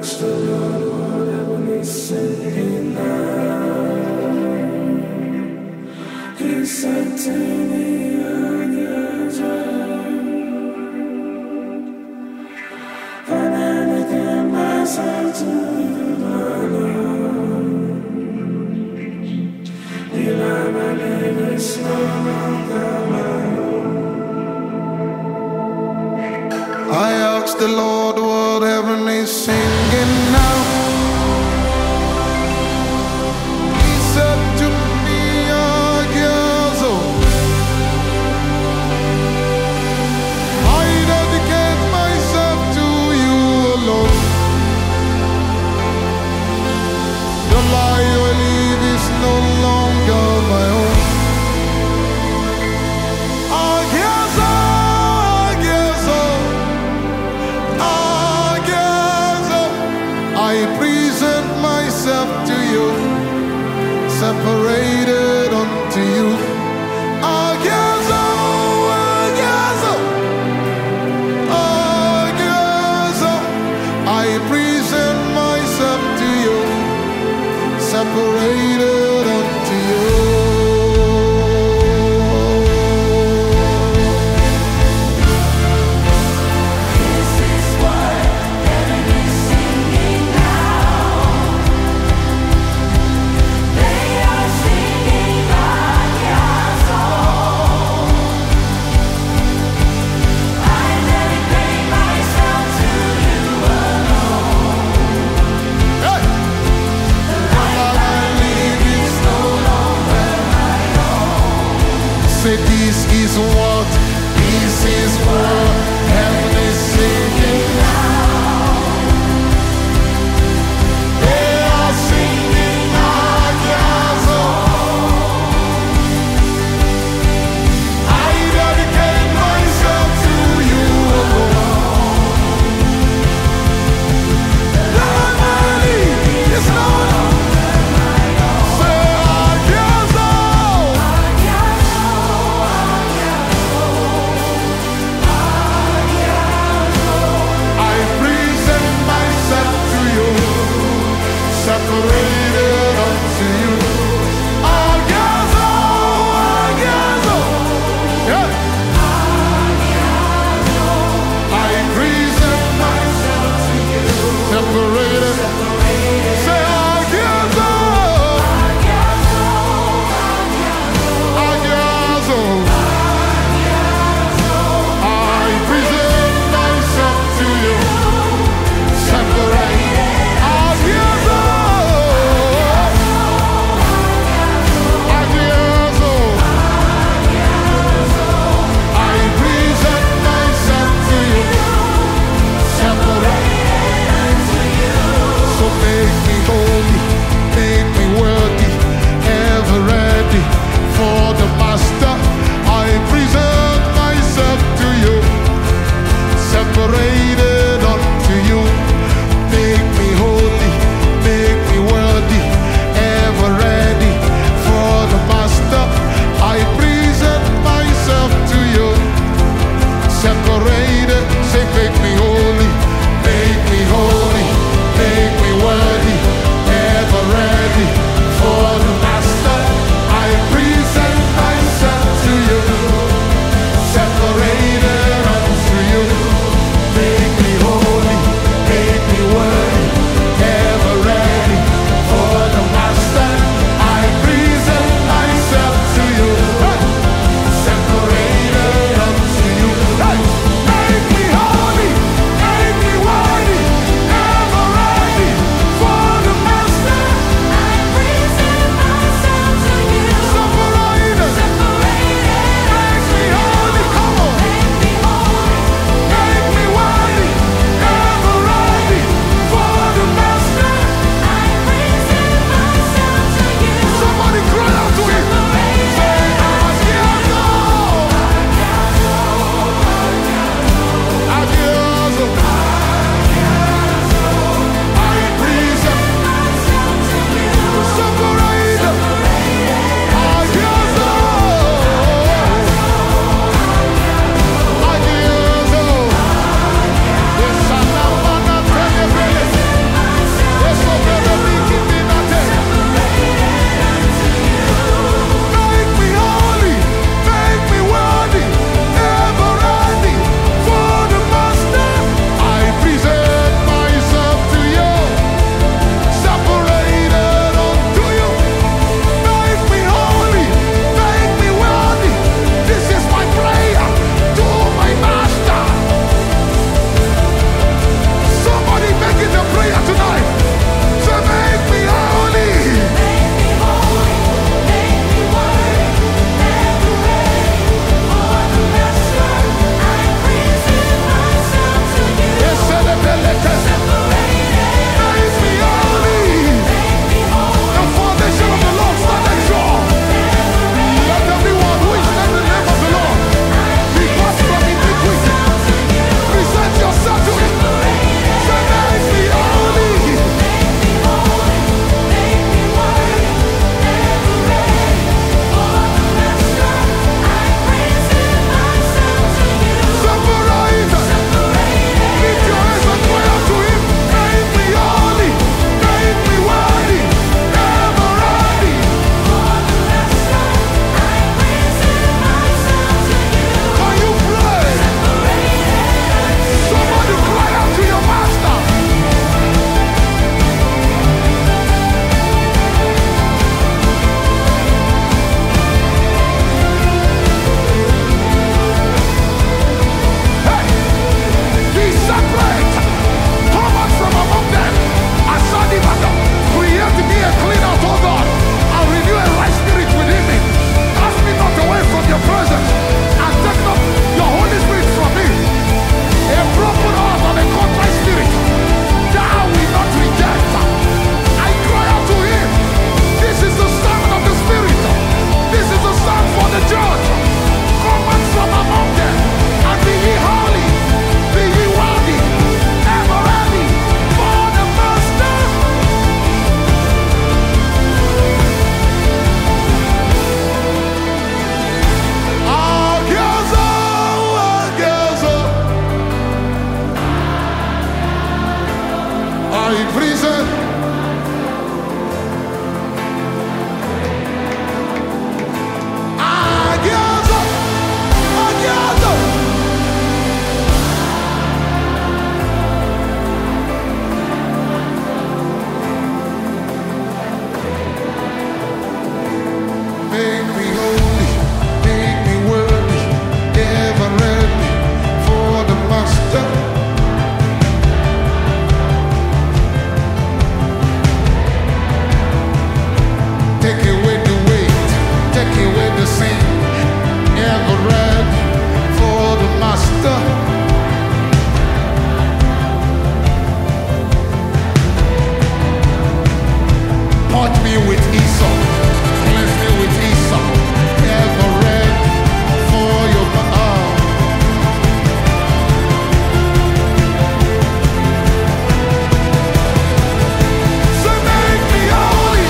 ask the Lord whatever he's singing now. He said to me, years and then again myself to you alone. My name is no longer my own. I asked the Lord what heaven is singing now. He said to me, Agiazo, I dedicate myself to you alone. The life I live is no longer my own. I present myself to you, separated unto you. Agazo, agazo, agazo. I present myself to you, separated unto you. in prison. Agiazo, agiazo. Make me holy, make me worthy, ever ready for the master. Take away the weight, take away the sin, ever ready for the master. Touch me with Esau, cleanse me with Esau, ever ready for your So make me holy.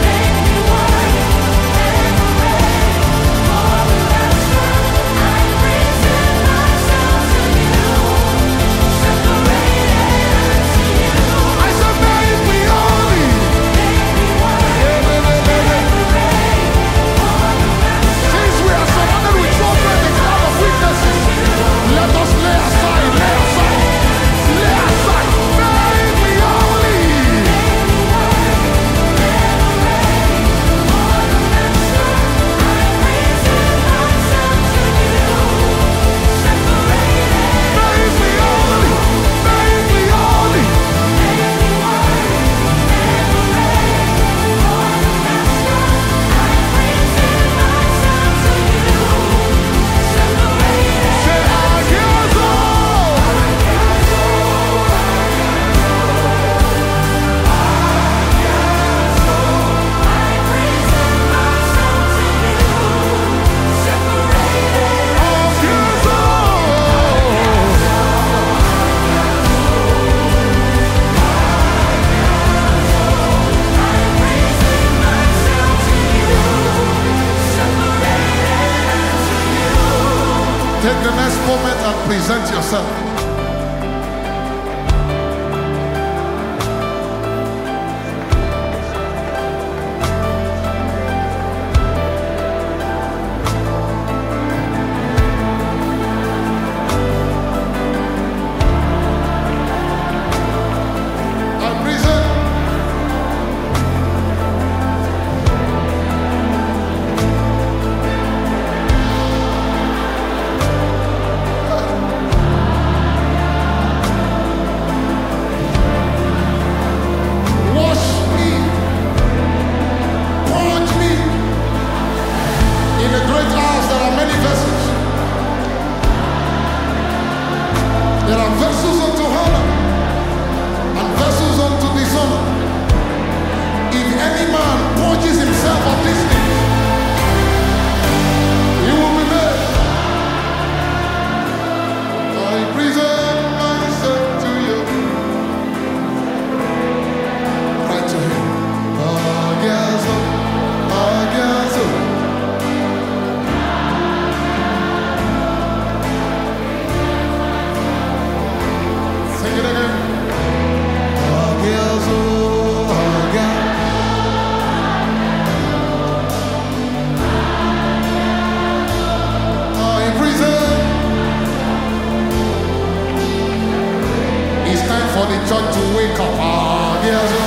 I said make me holy. Since we are surrounded with so many kind of weaknesses, let us lay aside, lay aside, lay aside. Make me holy. Make me holy. Make me holy. Say Agiazo. Take the next moment and present yourself. And present. Wash me, purge me. In a great house there are many vessels. There are vessels unto honor and vessels unto dishonor. If any man purges himself of these things, he will be made. I present myself to you. Cry to him. Agiazo, agiazo. Sing it again. Agiazo, agiazo. In prison. It's time for the church to wake up. Agiazo.